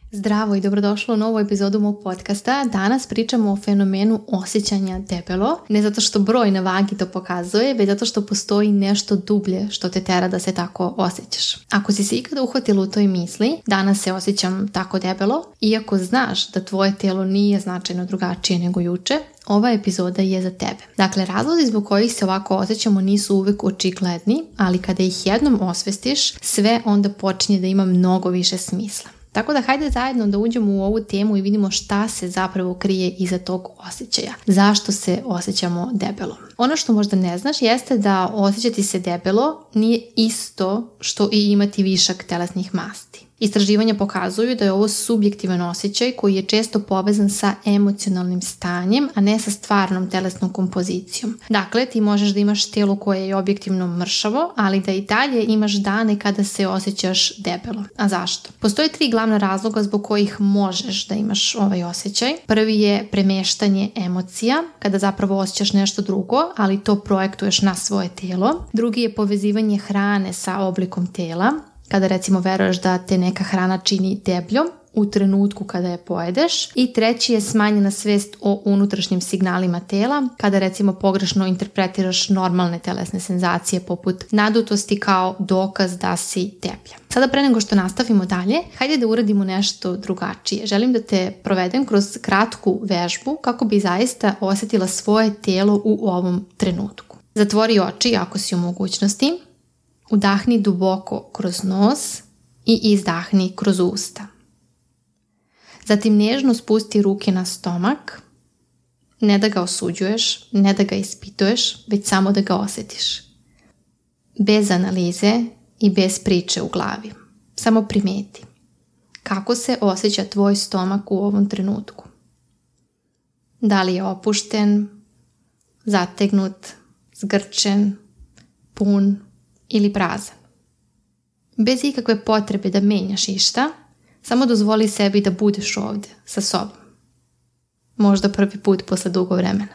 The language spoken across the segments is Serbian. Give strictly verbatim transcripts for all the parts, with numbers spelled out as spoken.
Zdravo i dobrodošlo u novu epizodu mog podcasta. Danas pričamo o fenomenu osjećanja debelo. Ne zato što broj na vagi to pokazuje, već zato što postoji nešto dublje što te tera da se tako osjećaš. Ako si se ikada uhvatila u toj misli, danas se osjećam tako debelo, iako znaš da tvoje tijelo nije značajno drugačije nego juče, ova epizoda je za tebe. Dakle, razlozi zbog kojih se ovako osjećamo nisu uvijek očigledni, ali kada ih jednom osvestiš, sve onda počinje da ima mnogo više smisla. Tako da hajde zajedno da uđemo u ovu temu i vidimo šta se zapravo krije iza tog osjećaja. Zašto se osjećamo debelo? Ono što možda ne znaš jeste da osjećati se debelo nije isto što i imati višak telesnih masti. Istraživanja pokazuju da je ovo subjektivan osjećaj koji je često povezan sa emocionalnim stanjem, a ne sa stvarnom telesnom kompozicijom. Dakle, ti možeš da imaš tijelo koje je objektivno mršavo, ali da i dalje imaš dane kada se osjećaš debelo. A zašto? Postoje tri glavna razloga zbog kojih možeš da imaš ovaj osjećaj. Prvi je premeštanje emocija, kada zapravo osjećaš nešto drugo, ali to projektuješ na svoje tijelo. Drugi je povezivanje hrane sa oblikom tijela, kada recimo veruješ da te neka hrana čini debljom u trenutku kada je pojedeš. I treći je smanjena svijest o unutrašnjim signalima tela, kada recimo pogrešno interpretiraš normalne telesne senzacije poput nadutosti kao dokaz da si deblja. Sada pre nego što nastavimo dalje, hajde da uradimo nešto drugačije. Želim da te provedem kroz kratku vežbu kako bi zaista osjetila svoje tijelo u ovom trenutku. Zatvori oči ako si u mogućnosti. Udahni duboko kroz nos i izdahni kroz usta. Zatim nježno spusti ruke na stomak, ne da ga osuđuješ, ne da ga ispituješ, već samo da ga osjetiš. Bez analize i bez priče u glavi. Samo primeti kako se osjeća tvoj stomak u ovom trenutku. Da li je opušten, zategnut, zgrčen, pun ili prazan. Bez ikakve potrebe da menjaš išta, samo dozvoli sebi da budeš ovdje sa sobom. Možda prvi put posle dugo vremena.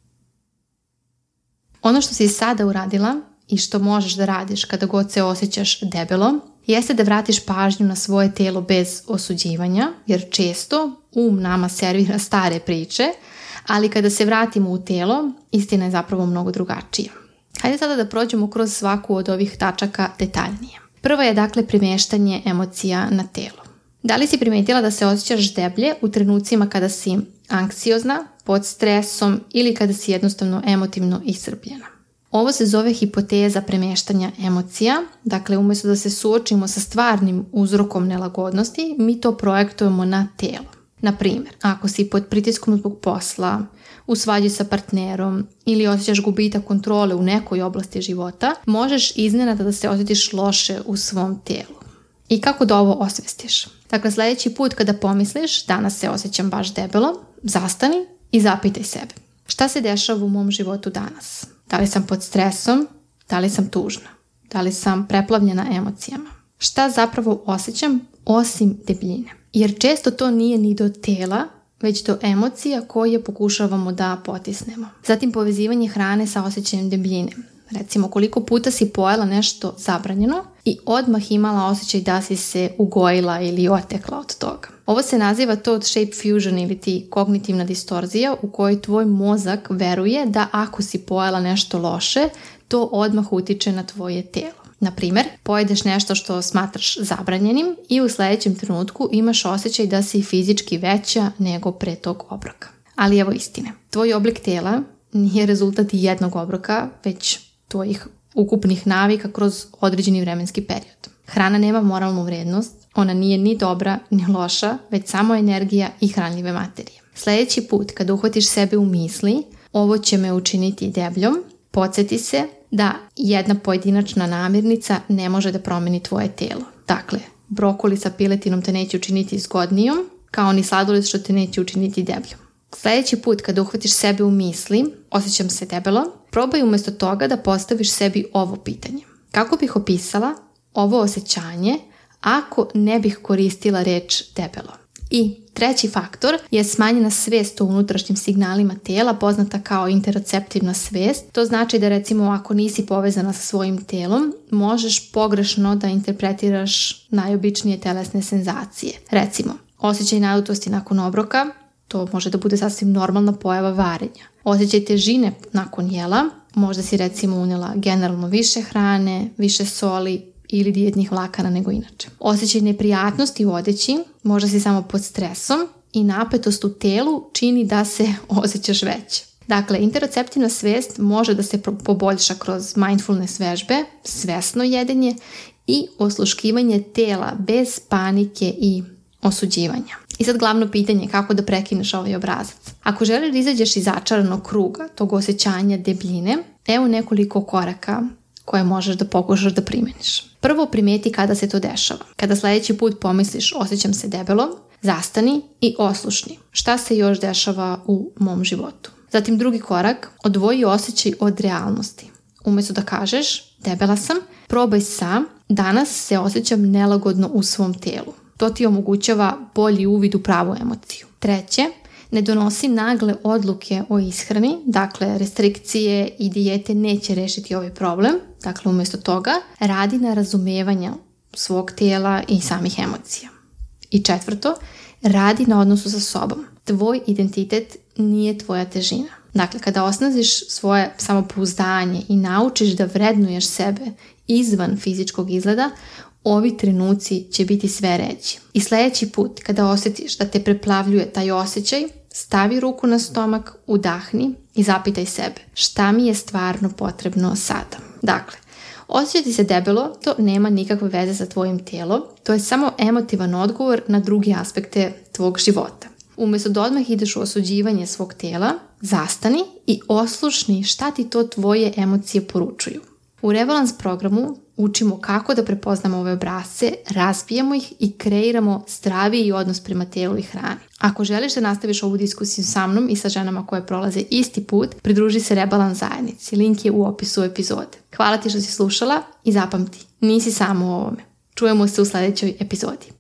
Ono što si sada uradila i što možeš da radiš kada god se osjećaš debelo, jeste da vratiš pažnju na svoje tijelo bez osuđivanja, jer često um nama servira stare priče, ali kada se vratimo u tijelo, istina je zapravo mnogo drugačija. Hajde sada da prođemo kroz svaku od ovih tačaka detaljnije. Prvo je dakle premještanje emocija na telo. Da li si primijetila da se osjećaš deblje u trenucima kada si anksiozna, pod stresom ili kada si jednostavno emotivno iscrpljena? Ovo se zove hipoteza premještanja emocija. Dakle, umjesto da se suočimo sa stvarnim uzrokom nelagodnosti, mi to projektujemo na telo. Na primjer, ako si pod pritiskom zbog posla, u svađi sa partnerom ili osjećaš gubitak kontrole u nekoj oblasti života, možeš iznenada da se osjetiš loše u svom tijelu. I kako da ovo osvestiš? Dakle, sljedeći put kada pomisliš danas se osjećam baš debelo, zastani i zapitaj sebe. Šta se dešava u mom životu danas? Da li sam pod stresom? Da li sam tužna? Da li sam preplavljena emocijama? Šta zapravo osjećam osim debljine? Jer često to nije ni do tela, već do emocija koje pokušavamo da potisnemo. Zatim povezivanje hrane sa osjećajem debljine. Recimo, koliko puta si pojela nešto zabranjeno i odmah imala osjećaj da si se ugojila ili otekla od toga. Ovo se naziva thought shape fusion ili ti kognitivna distorzija u kojoj tvoj mozak veruje da ako si pojela nešto loše, to odmah utiče na tvoje tijelo. Na primjer, pojedeš nešto što smatraš zabranjenim i u sljedećem trenutku imaš osjećaj da si fizički veća nego pre tog obroka. Ali evo istine. Tvoj oblik tijela nije rezultat jednog obroka, već tvojih ukupnih navika kroz određeni vremenski period. Hrana nema moralnu vrijednost, ona nije ni dobra ni loša, već samo energija i hranljive materije. Sljedeći put kad uhvatiš sebe u misli, ovo će me učiniti debljom, podsjeti se da jedna pojedinačna namirnica ne može da promeni tvoje tijelo. Dakle, brokoli sa piletinom te neće učiniti zgodnijom, kao ni sladoled što te neće učiniti debljom. Sljedeći put kada uhvatiš sebe u misli, osjećam se debelo, probaj umjesto toga da postaviš sebi ovo pitanje. Kako bih opisala ovo osjećanje ako ne bih koristila reč debelo? I treći faktor je smanjena svijest o unutrašnjim signalima tijela, poznata kao interoceptivna svijest. To znači da recimo ako nisi povezana sa svojim tijelom, možeš pogrešno da interpretiraš najobičnije telesne senzacije. Recimo, Osjećaj nadutosti nakon obroka, to može da bude sasvim normalna pojava varenja. Osjećaj težine nakon jela, možda si recimo unela generalno više hrane, više soli ili dijetnih vlakana nego inače. Osjećaj neprijatnosti u odeći, možda si samo pod stresom i napetost u telu čini da se osjećaš veće. Dakle, interoceptivna svijest može da se poboljša kroz mindfulness vežbe, svesno jedenje i osluškivanje tela bez panike i osuđivanja. I sad glavno pitanje je kako da prekineš ovaj obrazac. Ako želiš da izađeš iz začaranog kruga, tog osjećanja debljine, evo nekoliko koraka koje možeš da pokušaš da primjeniš. Prvo, primeti kada se to dešava. Kada sljedeći put pomisliš osjećam se debelo, zastani i oslušni. Šta se još dešava u mom životu? Zatim drugi korak, odvoji osjećaj od realnosti. Umjesto da kažeš debela sam, probaj sam, danas se osjećam nelagodno u svom telu. To ti omogućava bolji uvid u pravu emociju. Treće, ne donosi nagle odluke o ishrani, dakle restrikcije i dijete neće rešiti ovaj problem. Dakle, umjesto toga, radi na razumevanju svog tijela i samih emocija. I četvrto, radi na odnosu sa sobom. Tvoj identitet nije tvoja težina. Dakle, kada osnažiš svoje samopouzdanje i naučiš da vrednuješ sebe izvan fizičkog izgleda, ovi trenuci će biti sve ređi. I sljedeći put kada osjetiš da te preplavljuje taj osjećaj, stavi ruku na stomak, udahni i zapitaj sebe šta mi je stvarno potrebno sada. Dakle, osjećati se debelo, to nema nikakve veze sa tvojim tijelom, to je samo emotivan odgovor na druge aspekte tvog života. Umjesto da odmah ideš u osuđivanje svog tijela, zastani i oslušni šta ti to tvoje emocije poručuju. U Rebalans programu učimo kako da prepoznamo ove obrasce, razbijemo ih i kreiramo zdraviji odnos prema tijelu i hrani. Ako želiš da nastaviš ovu diskusiju sa mnom i sa ženama koje prolaze isti put, pridruži se Rebalans zajednici. Link je u opisu epizode. Hvala ti što si slušala i zapamti, nisi samo u ovome. Čujemo se u sljedećoj epizodi.